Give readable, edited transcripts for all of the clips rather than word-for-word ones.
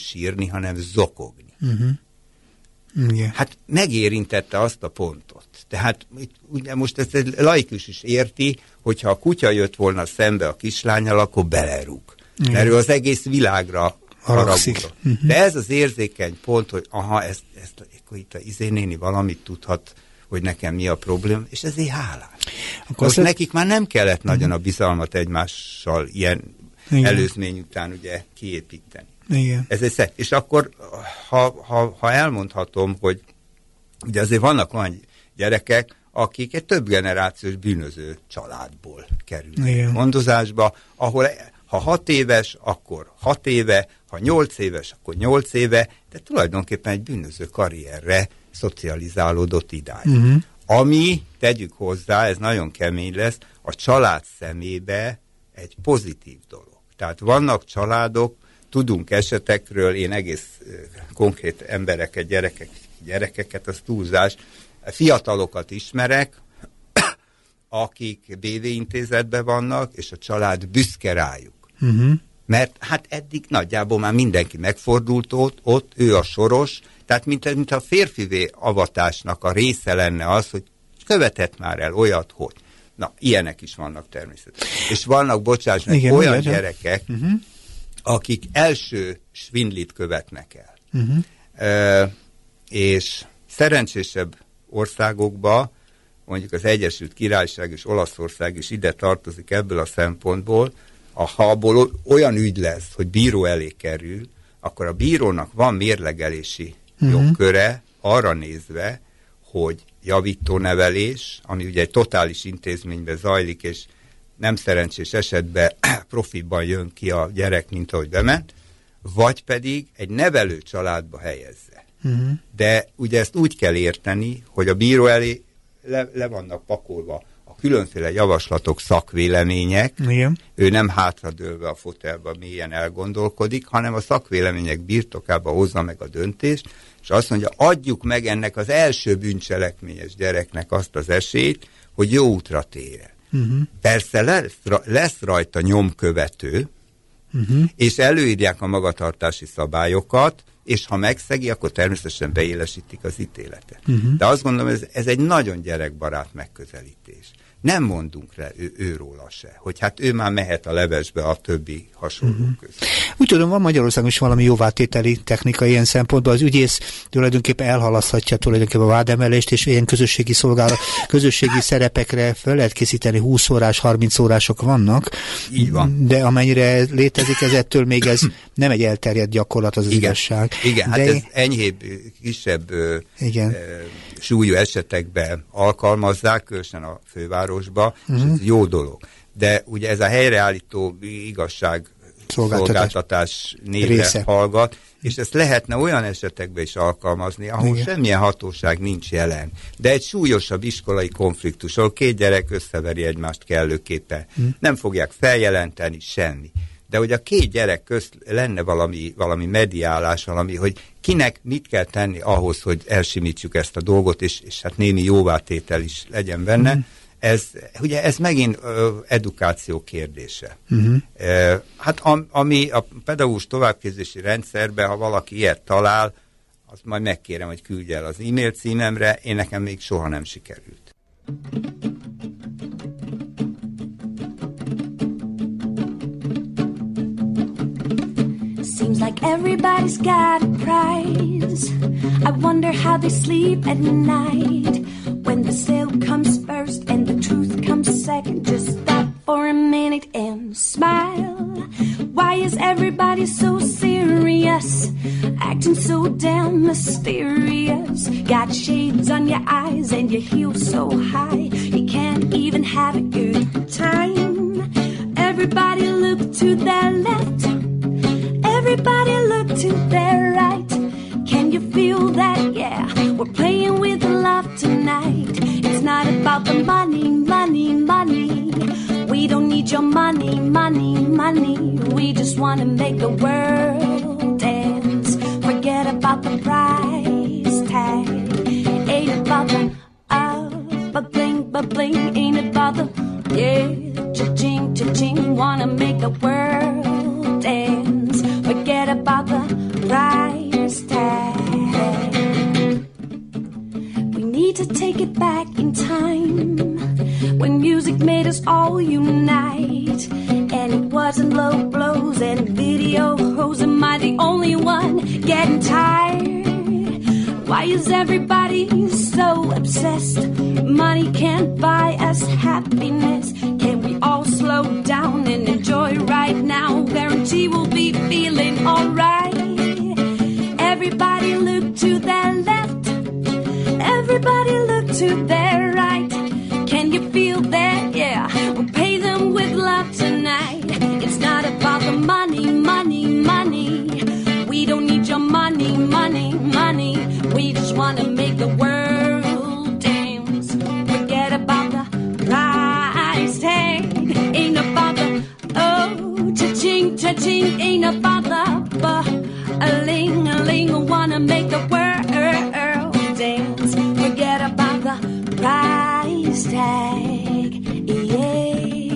sírni, hanem zokogni. Igen. Hát megérintette azt a pontot. Tehát ugye most ezt egy laikus is érti, hogyha a kutya jött volna szembe a kislánnyal, akkor belerúg. Mert ő az egész világra haragudott. De ez az érzékeny pont, hogy ezt akkor itt a néni valamit tudhat, hogy nekem mi a probléma, és ezért hálás. Most nekik már nem kellett nagyon a bizalmat egymással ilyen előzmény után ugye kiépíteni. Igen. És akkor, ha elmondhatom, hogy ugye azért vannak olyan gyerekek, akik egy több generációs bűnöző családból kerülnek gondozásba, ahol ha 6 éves, akkor 6 éve, ha 8 éves, akkor 8 éve, de tulajdonképpen egy bűnöző karrierre szocializálódott idáig. Ami, tegyük hozzá, ez nagyon kemény lesz, a család szemébe egy pozitív dolog. Tehát vannak családok, tudunk esetekről, én egész konkrét embereket, gyerekeket, az túlzás, fiatalokat ismerek, akik BV intézetben vannak, és a család büszke rájuk. Mert hát eddig nagyjából már mindenki megfordult ott, ő a soros, tehát mint a férfivé avatásnak a része lenne az, hogy követett már el olyat, hogy. Na, ilyenek is vannak természetesen. És vannak, bocsáss meg, olyan gyerekek, akik első svindlit követnek el. És szerencsésebb országokba, mondjuk az Egyesült Királyság és Olaszország is ide tartozik ebből a szempontból, ha abból olyan ügy lesz, hogy bíró elé kerül, akkor a bírónak van mérlegelési jogköre arra nézve, hogy javítónevelés, ami ugye egy totális intézményben zajlik, és nem szerencsés esetben profiban jön ki a gyerek, mint ahogy bement, vagy pedig egy nevelő családba helyezze. De ugye ezt úgy kell érteni, hogy a bíró elé le vannak pakolva a különféle javaslatok, szakvélemények. Igen. Ő nem hátradőlve a fotelba mélyen elgondolkodik, hanem a szakvélemények birtokába hozza meg a döntést, és azt mondja, adjuk meg ennek az első bűncselekményes gyereknek azt az esélyt, hogy jó útra térjen. Persze lesz rajta nyomkövető, és előírják a magatartási szabályokat, és ha megszegi, akkor természetesen beélesítik az ítéletet. De azt gondolom, ez egy nagyon gyerekbarát megközelítés. Nem mondunk le őróla se, hogy hát ő már mehet a levesbe a többi hasonló között. Úgy tudom, van Magyarországon is valami jóvátételi technika ilyen szempontból. Az ügyész tulajdonképpen elhalaszthatja tulajdonképpen a vádemelést, és ilyen közösségi szerepekre fel lehet készíteni 20 órás, 30 órások vannak. Így van. De amennyire létezik, ettől még ez nem egy elterjedt gyakorlat, az igazság. Igen, hát ez enyhébb, kisebb súlyú esetekben alkalmazzák, különösen a fővárosba, és ez jó dolog. De ugye ez a helyreállító igazság szolgáltatás névre hallgat, és ezt lehetne olyan esetekben is alkalmazni, ahol semmilyen hatóság nincs jelen. De egy súlyosabb iskolai konfliktus, ahol 2 gyerek összeveri egymást kellőképpen. Nem fogják feljelenteni, semmi. De hogy a 2 gyerek közt lenne valami mediálás, valami, hogy kinek mit kell tenni ahhoz, hogy elsimítsuk ezt a dolgot, és hát némi jóvátétel is legyen benne. Ez megint edukáció kérdése. Hát ami a pedagógus továbbképzési rendszerben, ha valaki ilyet talál, azt majd megkérem, hogy küldje el az e-mail címemre, nekem még soha nem sikerült. Seems like everybody's got a prize. I wonder how they sleep at night. When the sale comes first and the truth comes second, just stop for a minute and smile. Why is everybody so serious, acting so damn mysterious? Got shades on your eyes and your heels so high, you can't even have a good time. Everybody look to their left, everybody look to their right. Can you feel that? Yeah, we're playing with love tonight. It's not about the money, money, money. We don't need your money, money, money. We just want to make the world dance. Forget about the price tag. Ain't about the but bling. Ain't about the cha-ching, cha-ching. Wanna make the world dance. Forget about the price back in time when music made us all unite, and it wasn't low blows and video hoes. Am I the only one getting tired? Why is everybody so obsessed? Money can't buy us happiness. Can we all slow down and enjoy right now? Guarantee we'll be feeling alright. Everybody look to their left, everybody look to their right. Can you feel that? Yeah, we'll pay them with love tonight. It's not about the money, money, money. We don't need your money, money, money. We just want to make the world dance. Forget about the price tag. Ain't about the cha-ching, cha-ching. Ain't about the a-ling. I wanna make the world dance. Forget about the price tag. Yeah.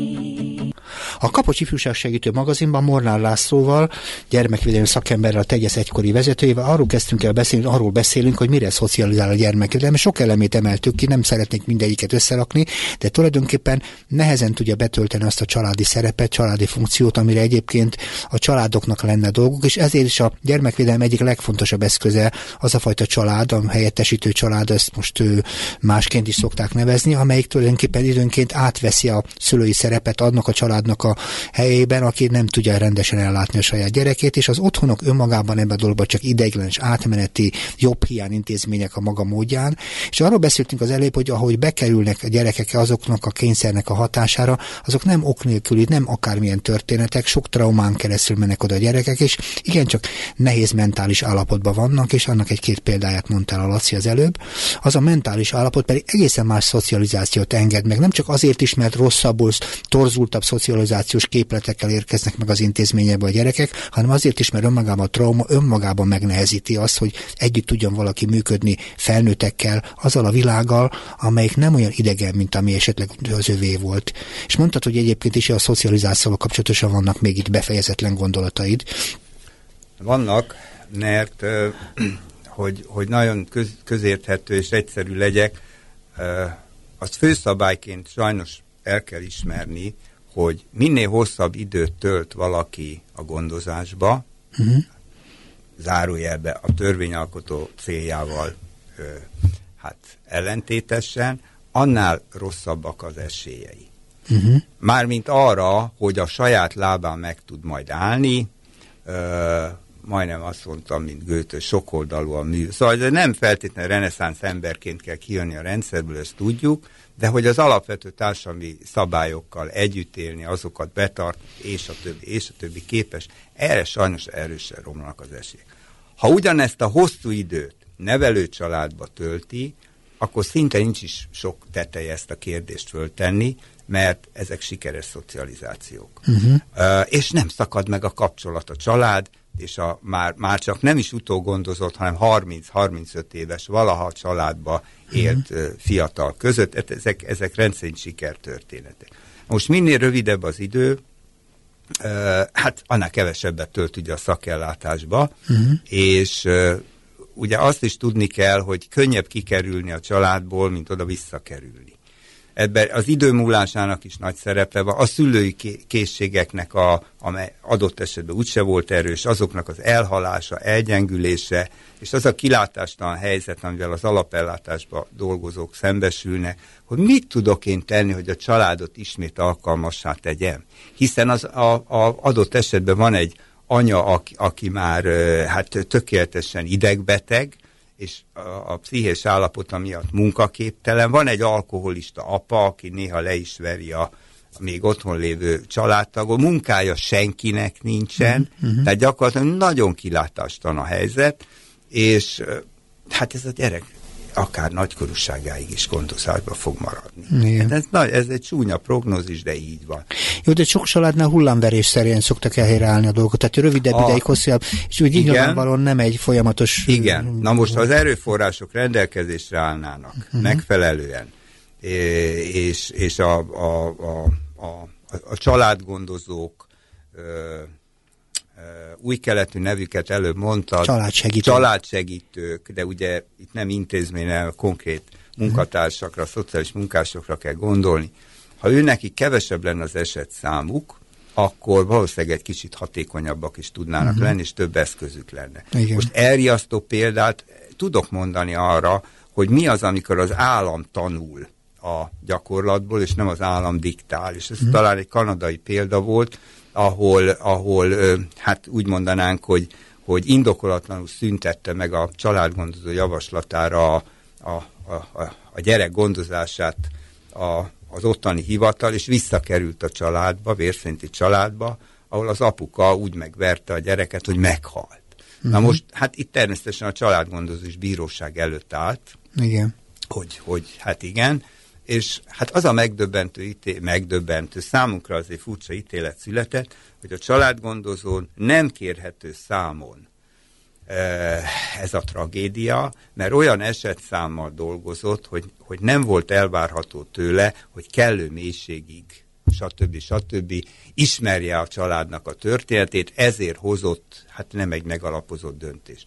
A Kapocs Ifjúság Segítő magazinban Molnár Lászlóval, gyermekvédelmi szakemberrel, a TEGYESZ egykori vezetőjével arról kezdtünk el beszélni, arról beszélünk, hogy mire szocializál a gyermekvédelem. Sok elemét emeltük ki, nem szeretnék mindegyiket összerakni, de tulajdonképpen nehezen tudja betölteni azt a családi szerepet, családi funkciót, amire egyébként a családoknak lenne dolguk, és ezért is a gyermekvédelem egyik legfontosabb eszköze az a fajta család, a helyettesítő család, ezt most másként is szokták nevezni, amelyik tulajdonképpen időnként átveszi a szülői szerepet, adnak a családnak a helyében, aki nem tudja rendesen ellátni a saját gyerekét, és az otthonok önmagában ebben a dologban csak ideiglenes, átmeneti, jobb hiány intézmények a maga módján. És arról beszéltünk az előbb, hogy ahogy bekerülnek a gyerekek azoknak a kényszernek a hatására, azok nem ok nélküli, nem akármilyen történetek, sok traumán keresztül mennek oda a gyerekek, és igencsak nehéz mentális állapotban vannak, és annak egy-két példáját mondtál a Laci az előbb. Az a mentális állapot pedig egészen más szocializációt enged meg, nem csak azért is, mert rosszabbul, torzultabb szocializációs képletekkel érkeznek meg az intézményekbe a gyerekek, hanem azért is, mert önmagában a trauma önmagában megnehezíti azt, hogy együtt tudjon valaki működni felnőttekkel, azzal a világgal, amelyik nem olyan idegen, mint ami esetleg az övé volt. És mondtad, hogy egyébként is a szocializációval kapcsolatosan vannak még itt befejezetlen gondolataid. Vannak, mert hogy nagyon közérthető és egyszerű legyek, azt főszabályként sajnos el kell ismerni, hogy minél hosszabb időt tölt valaki a gondozásba, zárójelbe a törvényalkotó céljával ellentétesen, annál rosszabbak az esélyei. Mármint arra, hogy a saját lábán meg tud majd állni, majdnem azt mondtam, mint Goethe, sokoldalú a mű. Szóval nem feltétlenül reneszánsz emberként kell kijönni a rendszerből, ezt tudjuk, de hogy az alapvető társadalmi szabályokkal együtt élni, azokat betartani, és a többi képes, erre sajnos erősen romlanak az esélyek. Ha ugyanezt a hosszú időt nevelőcsaládba tölti, akkor szinte nincs is sok teteje ezt a kérdést föltenni, mert ezek sikeres szocializációk. És nem szakad meg a kapcsolat a család, és már csak nem is utógondozott, hanem 30-35 éves valaha családba élt fiatal között. Ezek rendszerint sikertörténetek. Most minél rövidebb az idő, annál kevesebbet tölt ugye a szakellátásba, és ugye azt is tudni kell, hogy könnyebb kikerülni a családból, mint oda visszakerülni. Ebben az idő múlásának is nagy szerepe van, a szülői készségeknek, amely adott esetben úgyse volt erős, azoknak az elhalása, elgyengülése, és az a kilátástalan helyzet, amivel az alapellátásban dolgozók szembesülnek, hogy mit tudok én tenni, hogy a családot ismét alkalmassá tegyem. Hiszen az adott esetben van egy anya, aki már tökéletesen idegbeteg, és a pszichés állapota miatt munkaképtelen. Van egy alkoholista apa, aki néha le is veri a még otthon lévő családtagot. Munkája senkinek nincsen, tehát gyakorlatilag nagyon kilátástalan a helyzet, és ez a gyerek akár nagykorúságáig is gondozásba fog maradni. Ez egy csúnya prognózis, de így van. Jó, de sok családnál hullámverés szerint szoktak elhelyreállni a dolgot, tehát rövidebb ideig, hosszabb, és úgy nyilvánvalóan nem egy folyamatos... Igen, na most az erőforrások rendelkezésre állnának megfelelően, és a családgondozók, új keletű nevüket előbb mondtad, családsegítők, de ugye itt nem intézményen, konkrét munkatársakra, szociális munkásokra kell gondolni. Ha ő neki kevesebb lenne az esetszámuk, akkor valószínűleg egy kicsit hatékonyabbak is tudnának lenni, és több eszközük lenne. Igen. Most elriasztó példát tudok mondani arra, hogy mi az, amikor az állam tanul a gyakorlatból, és nem az állam diktál. És ez talán egy kanadai példa volt, ahol hát úgy mondanánk, hogy indokolatlanul szüntette meg a családgondozó javaslatára a gyerek gondozását az ottani hivatal, és visszakerült a családba, vérszerinti családba, ahol az apuka úgy megverte a gyereket, hogy meghalt. Na most, hát itt természetesen a családgondozó is bíróság előtt állt, igen. Hogy hát igen, és hát az a megdöbbentő, számunkra azért furcsa ítélet született, hogy a családgondozón nem kérhető számon ez a tragédia, mert olyan esetszámmal dolgozott, hogy nem volt elvárható tőle, hogy kellő mélységig, stb. Ismerje a családnak a történetét, ezért hozott, hát nem egy megalapozott döntést.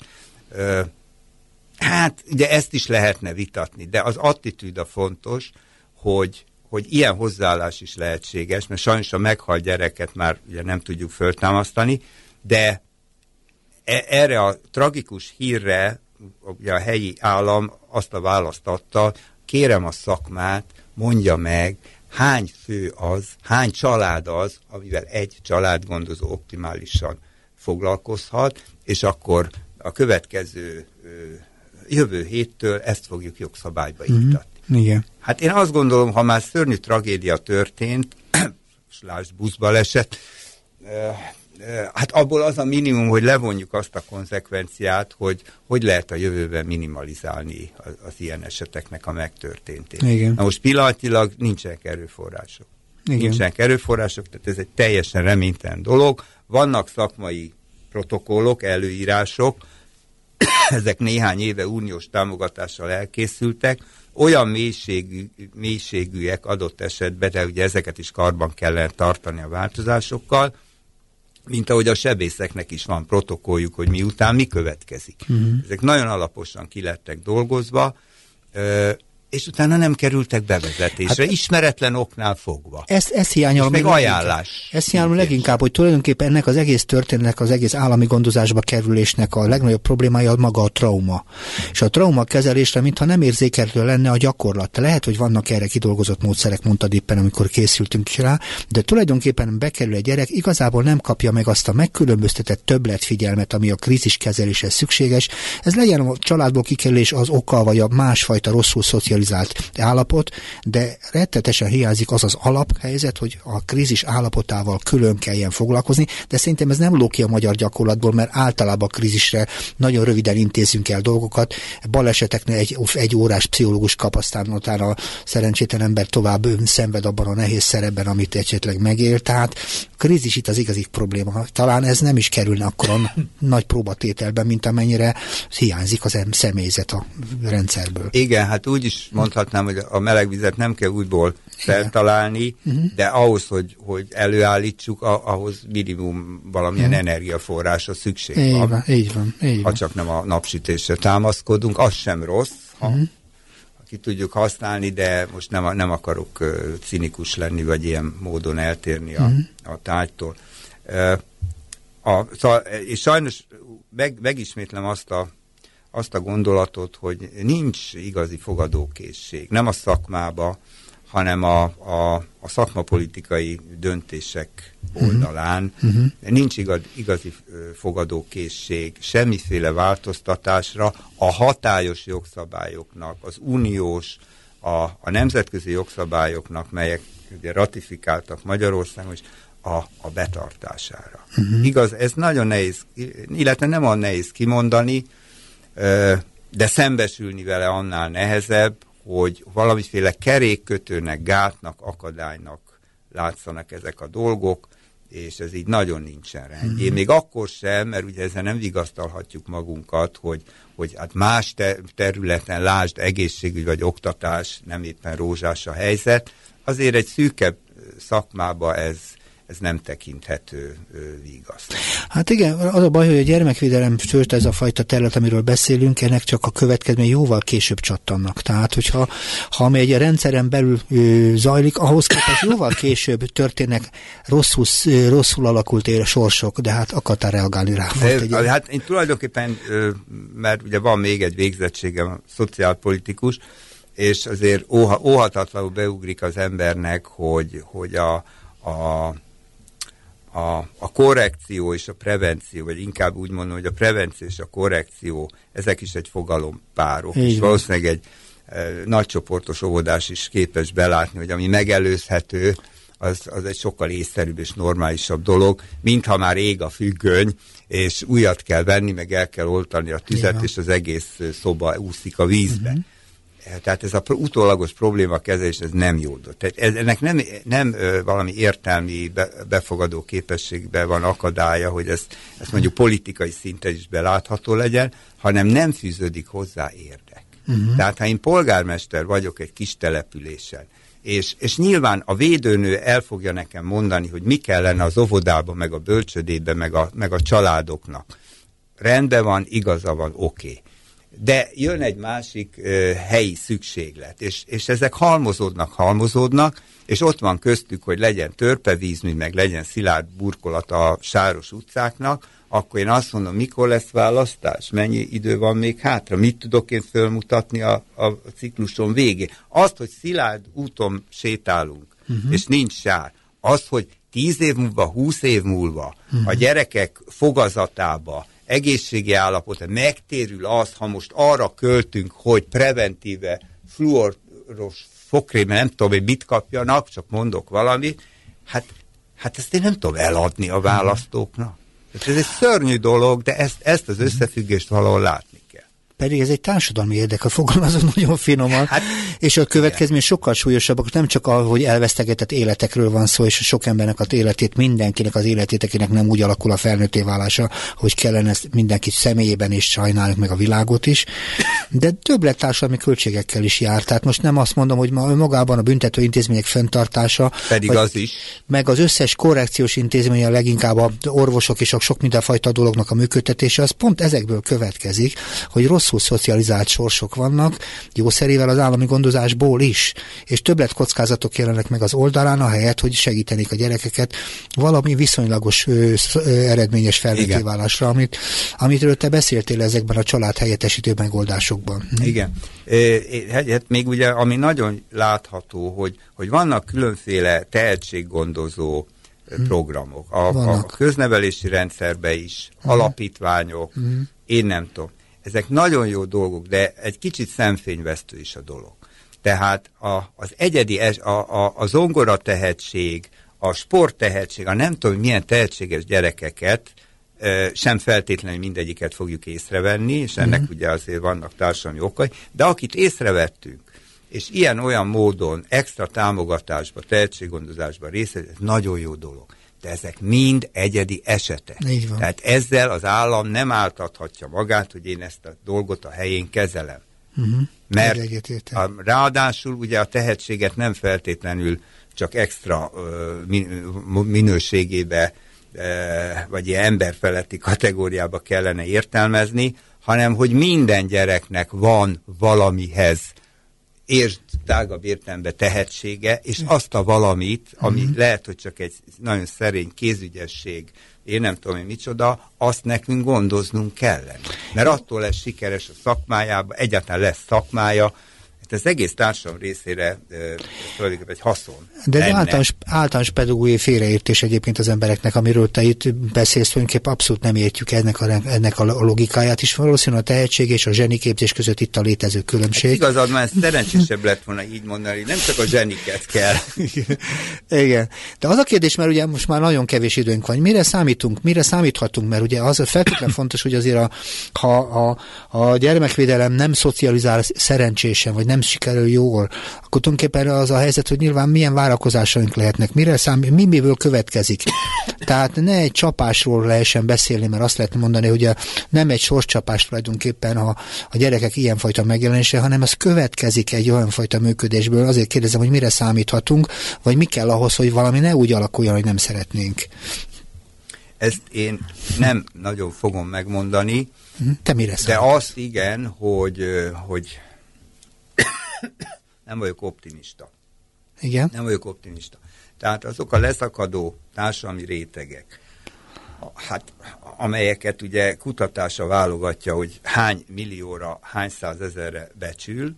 Hát ugye ezt is lehetne vitatni, de az attitűd a fontos, hogy ilyen hozzáállás is lehetséges, mert sajnos a meghalt gyereket már ugye nem tudjuk föltámasztani, de erre a tragikus hírre ugye a helyi állam azt a választ adta, kérem a szakmát, mondja meg, hány fő az, hány család az, amivel egy családgondozó optimálisan foglalkozhat, és akkor a következő jövő héttől ezt fogjuk jogszabályba iktatni. Igen. Hát én azt gondolom, ha már szörnyű tragédia történt, lásd buszbaleset, hát abból az a minimum, hogy levonjuk azt a konzekvenciát, hogy lehet a jövőben minimalizálni az ilyen eseteknek a megtörténtét. Igen. Na most pillanatilag nincsenek erőforrások. Igen. Nincsenek erőforrások, tehát ez egy teljesen reménytelen dolog. Vannak szakmai protokollok, előírások, ezek néhány éve uniós támogatással elkészültek, olyan mélységűek adott esetben, de ugye ezeket is karban kellene tartani a változásokkal, mint ahogy a sebészeknek is van protokolljuk, hogy miután mi következik. Ezek nagyon alaposan ki lettek dolgozva, és utána nem kerültek bevezetésre, hát, ismeretlen oknál fogva. Ezt hiányolom meg ajánlás. Ezt hiányolom leginkább, hogy tulajdonképpen ennek az egész történetnek, az egész állami gondozásba kerülésnek a legnagyobb problémája maga a trauma. És a trauma kezelésre, mintha nem érzékelhető lenne a gyakorlat. Lehet, hogy vannak erre kidolgozott módszerek, mondtad éppen, amikor készültünk is rá, de tulajdonképpen bekerül egy gyerek, igazából nem kapja meg azt a megkülönböztetett többletfigyelmet, ami a krízis kezeléshez szükséges. Ez legyen a családból kikerülés az oka, vagy a másfajta rosszul szocializált állapot, de rettetesen hiányzik az az alaphelyzet, hogy a krízis állapotával külön kelljen foglalkozni, de szerintem ez nem ló ki a magyar gyakorlatból, mert általában a krízisre nagyon röviden intézünk el dolgokat. Baleseteknél egy órás pszichológus kap, aztán utána a szerencsétlen ember tovább szenved abban a nehéz szerepben, amit esetleg megél. Tehát a krízis itt az igazi probléma. Talán ez nem is kerülne akkor a nagy próbatételben, mint amennyire hiányzik az személyzet a rendszerből. Igen, hát úgy is mondhatnám, hogy a meleg vizet nem kell újból feltalálni, de ahhoz, hogy előállítsuk, ahhoz minimum valamilyen energiaforrásra szükség van. Így van. Ha csak nem a napsütésre támaszkodunk, az sem rossz, ha ki tudjuk használni, de most nem akarok cinikus lenni, vagy ilyen módon eltérni a tárgytól. És sajnos megismétlem azt a gondolatot, hogy nincs igazi fogadókészség. Nem a szakmába, hanem a szakmapolitikai döntések oldalán. Nincs igazi fogadókészség, semmiféle változtatásra a hatályos jogszabályoknak, az uniós, a nemzetközi jogszabályoknak, melyek ugye ratifikáltak Magyarországon, és a betartására. Igaz, ez nagyon nehéz, illetve nem olyan nehéz kimondani, de szembesülni vele annál nehezebb, hogy valamiféle kerékkötőnek, gátnak, akadálynak látszanak ezek a dolgok, és ez így nagyon nincsen rendjén. Még akkor sem, mert ugye ezzel nem vigasztalhatjuk magunkat, hogy hát más területen, lásd egészségügy vagy oktatás, nem éppen rózsás a helyzet, azért egy szűkebb szakmába ez ez nem tekinthető vigaszt. Hát igen, az a baj, hogy a gyermekvédelem, sőt ez a fajta terület, amiről beszélünk, ennek csak a következmény jóval később csattannak. Tehát, hogyha ami egy rendszeren belül zajlik, ahhoz képest jóval később történnek rosszul alakult sorsok, de hát akartál reagálni rá. Hát én tulajdonképpen, mert ugye van még egy végzettségem, szociálpolitikus, és azért óhatatlanul beugrik az embernek, hogy a korrekció és a prevenció, vagy inkább úgy mondom, hogy a prevenció és a korrekció, ezek is egy fogalompárok. És valószínűleg egy nagycsoportos óvodás is képes belátni, hogy ami megelőzhető, az egy sokkal észszerűbb és normálisabb dolog, mintha már ég a függöny, és újat kell venni, meg el kell oltani a tüzet, és az egész szoba úszik a vízbe. Tehát ez az utólagos problémakezelés, ez nem jó. Tehát ennek nem valami értelmi befogadó képességben van akadálya, hogy ezt mondjuk politikai szinten is belátható legyen, hanem nem fűződik hozzá érdek. Tehát ha én polgármester vagyok egy kis településen, és nyilván a védőnő el fogja nekem mondani, hogy mi kellene az óvodában, meg a bölcsödében, meg a családoknak. Rendben van, igaza van, oké. De jön egy másik helyi szükséglet, és ezek halmozódnak, és ott van köztük, hogy legyen törpevízmű, meg legyen szilárd burkolat a sáros utcáknak, akkor én azt mondom, mikor lesz választás, mennyi idő van még hátra, mit tudok én fölmutatni a cikluson végén. Azt, hogy szilárd úton sétálunk, és nincs sár, azt, hogy 10 év múlva, 20 év múlva a gyerekek fogazatába, egészségi állapota megtérül az, ha most arra költünk, hogy preventíve fluoros fokrémben nem tudom, hogy mit kapjanak, csak mondok valamit, hát ezt én nem tudom eladni a választóknak. Ez egy szörnyű dolog, de ezt az összefüggést valahol látni kell. Pedig ez egy társadalmi érdek, a fogalmazok nagyon finoman, és a következmény sokkal súlyosabbak, nem csak ahogy elvesztegetett életekről van szó, és sok embernek az életét, mindenkinek az életét, akinek nem úgy alakul a felnőtté válása, hogy kellene ezt mindenki személyében is sajnáljuk, meg a világot is, de többlet társadalmi költségekkel is jár. Tehát most nem azt mondom, hogy magában a büntető intézmények fenntartása, pedig az is, meg az összes korrekciós intézmény, a leginkább az orvosok és a sok mindenfajta dolognak a működtetése, az pont ezekből következik, hogy rosszul szocializált sorsok vannak, jószerével az állami gondozásból is, és többlet kockázatok jelennek meg az oldalán, ahelyett, hogy segítenék a gyerekeket valami viszonylagos eredményes felnőttéválásra, amitről te beszéltél ezekben a családhelyettesítő megoldásokban. Igen. Hát még ugye, ami nagyon látható, hogy vannak különféle tehetséggondozó programok. A köznevelési rendszerben is, alapítványok, én nem tudom. Ezek nagyon jó dolgok, de egy kicsit szemfényvesztő is a dolog. Tehát az egyedi, a zongora tehetség, a sport tehetség, a nem tudom milyen tehetséges gyerekeket sem feltétlenül mindegyiket fogjuk észrevenni, és ennek ugye azért vannak társadalmi okai, de akit észrevettünk, és ilyen-olyan módon extra támogatásba, tehetséggondozásba részt, ez nagyon jó dolog. De ezek mind egyedi esetek. Tehát ezzel az állam nem áltathatja magát, hogy én ezt a dolgot a helyén kezelem. Mert ráadásul ugye a tehetséget nem feltétlenül csak extra minőségébe, vagy ilyen emberfeletti kategóriába kellene értelmezni, hanem hogy minden gyereknek van valamihez tágabb értelemben tehetsége, és azt a valamit, ami lehet, hogy csak egy nagyon szerény kézügyesség, én nem tudom, hogy micsoda, azt nekünk gondoznunk kellene. Mert attól lesz sikeres a szakmájában, egyáltalán lesz szakmája, az egész társadalom részére tulajdonképpen egy haszon. De általános pedagógiai félreértés egyébként az embereknek, amiről te itt beszélsz, tulajdonképpen abszolút nem értjük ennek a logikáját is. Valószínűleg a tehetség és a zseniképzés között itt a létező különbség. Hát igazad, már szerencsésebb lett volna így mondani, nem csak a zseniket kell. Igen. De az a kérdés, mert ugye most már nagyon kevés időnk van, mire számíthatunk, mert ugye az feltétlenül fontos, hogy azért ha a gyermekvédelem nem szocializál szerencsésen, vagy nem sikerül jól, akkor tulajdonképpen az a helyzet, hogy nyilván milyen várakozásaink lehetnek, miből következik. Tehát ne egy csapásról lehessen beszélni, mert azt lehet mondani, hogy nem egy sorscsapás tulajdonképpen a gyerekek ilyenfajta megjelenése, hanem ez következik egy olyan fajta működésből. Azért kérdezem, hogy mire számíthatunk, vagy mi kell ahhoz, hogy valami ne úgy alakuljon, hogy nem szeretnénk. Ezt én nem nagyon fogom megmondani. Te mire számít? De azt igen, hogy nem vagyok optimista. Igen? Nem vagyok optimista. Tehát azok a leszakadó társadalmi rétegek, hát amelyeket ugye kutatása válogatja, hogy hány millióra, hány százezerre becsül,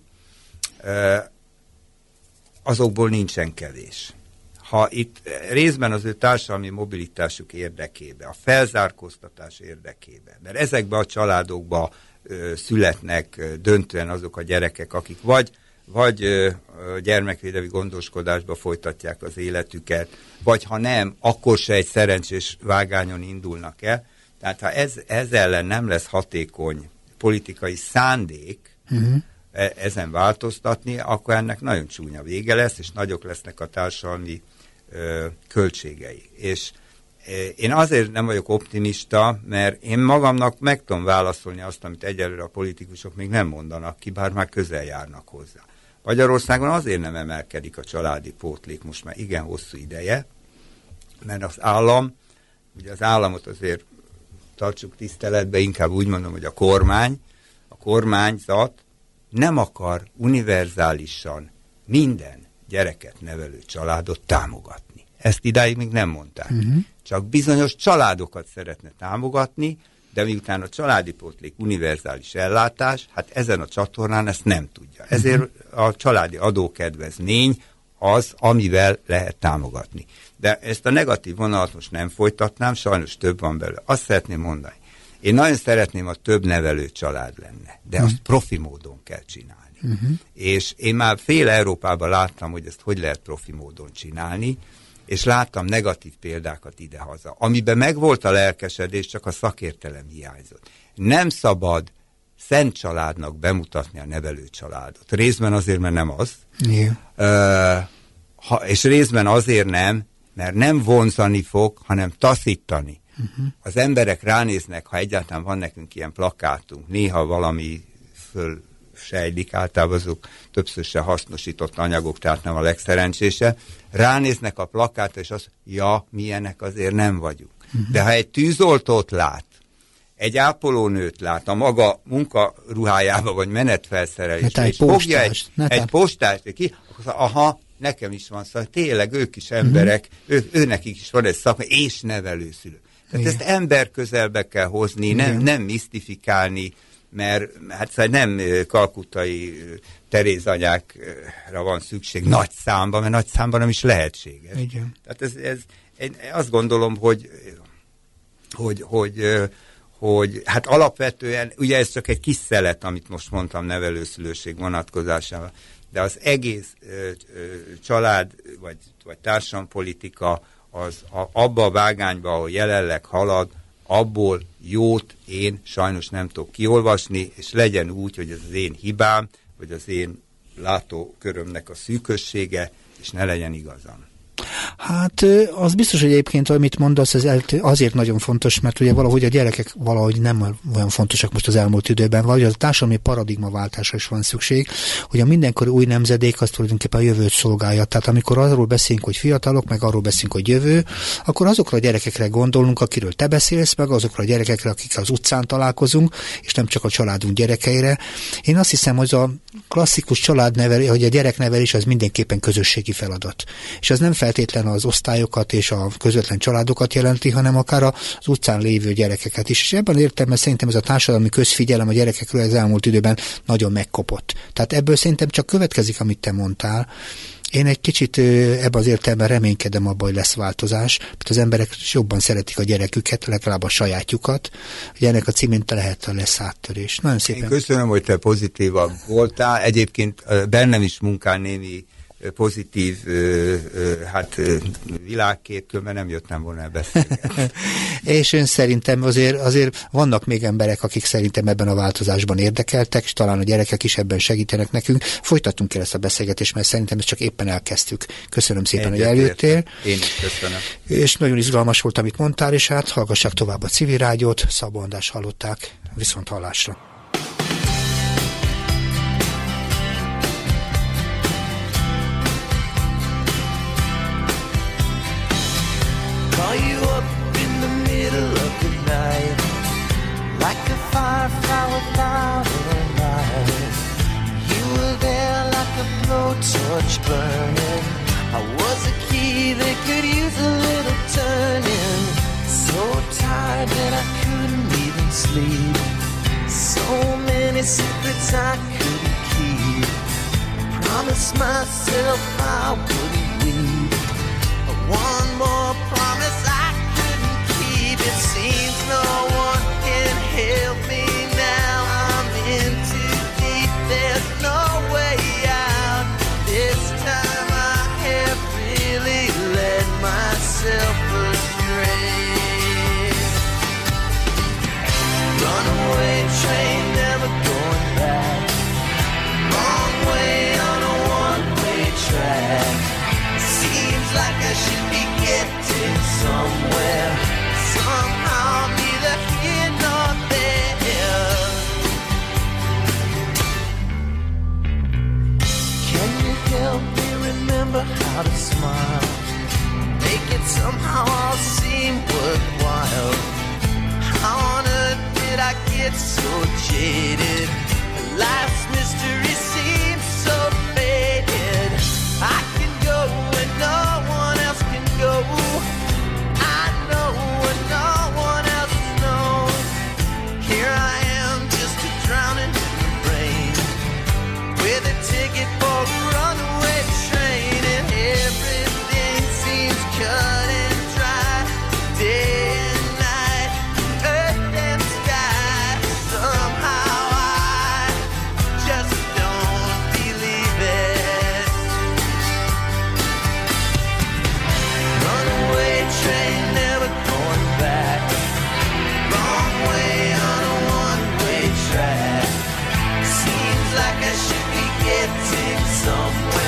azokból nincsen kevés. Ha itt részben az ő társadalmi mobilitásuk érdekében, a felzárkóztatás érdekében, mert ezekben a családokban születnek döntően azok a gyerekek, akik vagy gyermekvédelmi gondoskodásba folytatják az életüket, vagy ha nem, akkor se egy szerencsés vágányon indulnak el. Tehát ha ez ellen nem lesz hatékony politikai szándék ezen változtatni, akkor ennek nagyon csúnya vége lesz, és nagyok lesznek a társadalmi költségei. És én azért nem vagyok optimista, mert én magamnak meg tudom válaszolni azt, amit egyelőre a politikusok még nem mondanak ki, bár már közel járnak hozzá. Magyarországon azért nem emelkedik a családi pótlék most már igen hosszú ideje, mert az állam, ugye az államot azért tartsuk tiszteletbe, inkább úgy mondom, hogy a kormányzat nem akar univerzálisan minden gyereket nevelő családot támogatni. Ezt idáig még nem mondták. Csak bizonyos családokat szeretne támogatni, de miután a családi pótlék univerzális ellátás, hát ezen a csatornán ezt nem tudja. Ezért a családi adókedvezmény az, amivel lehet támogatni. De ezt a negatív vonalat most nem folytatnám, sajnos több van belőle. Azt szeretném mondani. Én nagyon szeretném, ha több nevelő család lenne, de azt profi módon kell csinálni. És én már fél Európában láttam, hogy ezt hogy lehet profi módon csinálni, és láttam negatív példákat idehaza, amiben megvolt a lelkesedés, csak a szakértelem hiányzott. Nem szabad szent családnak bemutatni a nevelő családot. Részben azért, mert nem az, és részben azért nem, mert nem vonzani fog, hanem taszítani. Az emberek ránéznek, ha egyáltalán van nekünk ilyen plakátunk, néha valami fölsejlik, általában azok többször se hasznosított anyagok, tehát nem a legszerencsésebb, ránéznek a plakátra, és azt, milyenek azért nem vagyunk. De ha egy tűzoltót lát, egy ápolónőt lát a maga munkaruhájába, vagy menetfelszerelésbe, és fogja egy postást, akkor nekem is van, szóval tényleg ők is emberek, őnekik is van egy szakma, és nevelőszülő. Tehát ezt ember közelbe kell hozni, nem misztifikálni, mert hát szóval nem kalkuttai terézanyákra van szükség nagy számban, mert nagy számban nem is lehetséges. Igen. Tehát én azt gondolom, hogy hát alapvetően, ugye ez csak egy kis szelet, amit most mondtam nevelőszülőség vonatkozásával, de az egész család vagy társadalompolitika az abba a vágányba, ahol jelenleg halad, abból jót én sajnos nem tudok kiolvasni, és legyen úgy, hogy ez az én hibám, vagy az én látókörömnek a szűkössége, és ne legyen igazam. Hát az biztos, hogy egyébként, amit mondasz, ez azért nagyon fontos, mert ugye valahogy a gyerekek valahogy nem olyan fontosak most az elmúlt időben, vagy a társadalmi paradigmaváltásra is van szükség, hogy a mindenkori új nemzedék az tulajdonképpen a jövőt szolgálja. Tehát amikor arról beszélünk, hogy fiatalok, meg arról beszélünk, hogy jövő, akkor azokra a gyerekekre gondolunk, akiről te beszélsz, meg azokra a gyerekekre, akik az utcán találkozunk, és nem csak a családunk gyerekeire. Én azt hiszem, hogy a klasszikus családnevelés, hogy a gyereknevelés az mindenképpen közösségi feladat. És az nem feltétlen az osztályokat és a közvetlen családokat jelenti, hanem akár az utcán lévő gyerekeket is. És ebben értelemben szerintem ez a társadalmi közfigyelem a gyerekekről az elmúlt időben nagyon megkopott. Tehát ebből szerintem csak következik, amit te mondtál. Én egy kicsit ebben az értelemben reménykedem abban, hogy lesz változás, mert az emberek jobban szeretik a gyereküket, legalább a sajátjukat. Ugye ennek a címén lesz áttörés. Nagyon szépen. Én köszönöm, hogy te pozitívabb voltál. Egyébként bennem is munkál némi pozitív világkép, különben nem jöttem volna el beszélgetni. És ön szerintem azért vannak még emberek, akik szerintem ebben a változásban érdekeltek, és talán a gyerekek is ebben segítenek nekünk. Folytattunk el ezt a beszélgetést, mert szerintem ezt csak éppen elkezdtük. Köszönöm szépen, hogy eljöttél. Én is köszönöm. És nagyon izgalmas volt, amit mondtál, és hát hallgassák tovább a Civil Rádiót. Szabó Andrást hallották. Viszont hallásra. Call you up in the middle of the night, like a firefly without a light. You were there like a blowtorch burning. I was a key that could use a little turning. So tired that I couldn't even sleep. So many secrets I couldn't keep. Promised myself I wouldn't weep. One more promise I couldn't keep. It seems no one can help me now. I'm in too deep, there's no way out. This time I have really led myself astray. Runaway train, never going back. Wrong way on a one-way track. Seems like I should be getting somewhere. Somehow neither here nor there. Can you help me remember how to smile? Make it somehow all seem worthwhile. How on earth did I get so jaded? Life's mystery seems so faded. I can go when no one else can go. I know when no one else knows. Here I am, just a drowning in the rain, with a ticket for a runaway train, and everything seems cut and dry. Day and night, earth and sky. Somehow I just don't believe it. Runaway train, never going back. Wrong way on a one-way track. Seems like I should be getting somewhere.